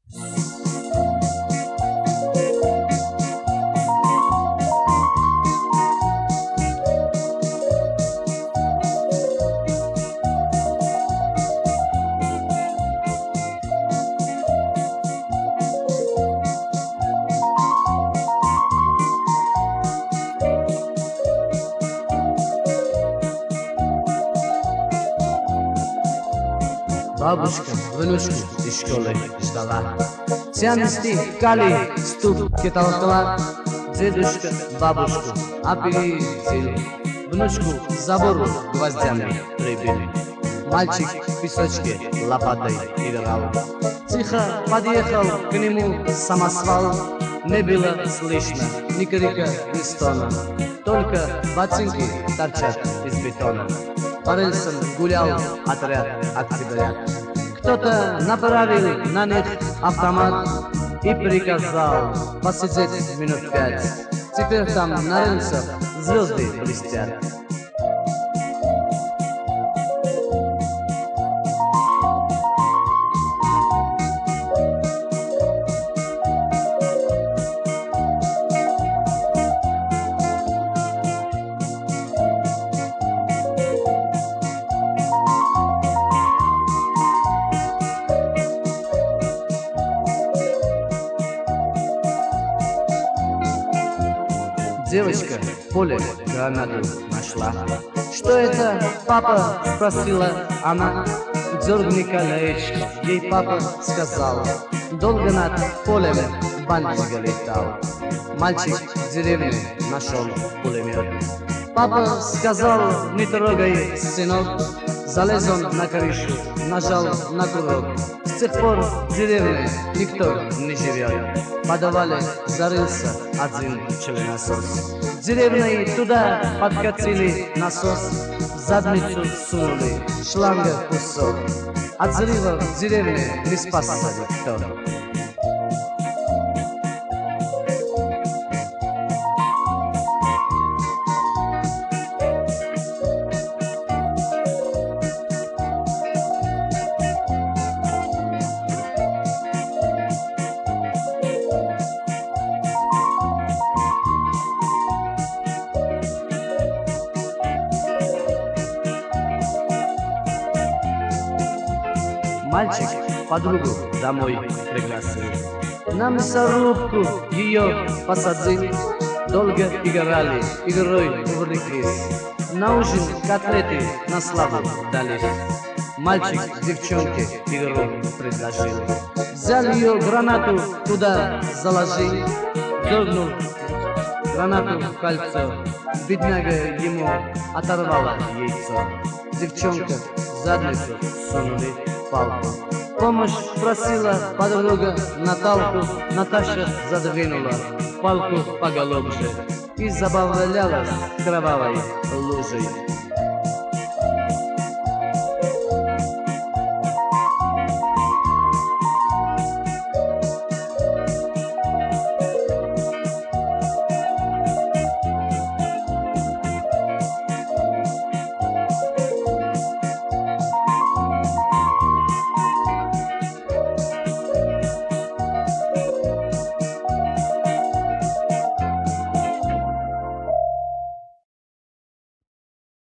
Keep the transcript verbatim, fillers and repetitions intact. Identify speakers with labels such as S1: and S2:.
S1: Бабушка внучку из школы ждала, ценности кали ступ толкала. Дедушка бабушку опередили, внучку забору гвоздями прибили. Мальчик в песочке лопатой играл. Тихо подъехал к нему самосвал. Не было слышно ни крика, ни стона, только ботинки торчат из бетона. По рельсам гулял отряд октября. Кто-то направил на них автомат и приказал посидеть минут пять. Теперь там на рельсах звезды блестят. Девочка в поле гранату нашла. Что это, папа? Спросила она. Дергни колечко, ей папа сказал. Долго над полем бантик летал. Мальчик в деревне нашел пулемет. Папа сказал, не трогай, сынок. Залез он на крышу, нажал на курок. С тех пор в деревне никто не живет. Подавали зарылся один членосос. Деревни туда подкатили насос, в задницу сунули шланга кусок. От взрыва в деревне не спасся никто. Мальчик подругу домой пригласил. На мясорубку ее посадил. Долго играли, игрой увлеклись. На ужин котлеты на славу дали. Мальчик девчонке игру предложил. Взял ее гранату, туда заложил. Дернул гранату в кольцо. Бедняга ему оторвала яйцо. Девчонка в задницу сунули палку. Помощь просила подруга Наталку. Наташа задвинула палку поглубже и забавлялась кровавой лужей.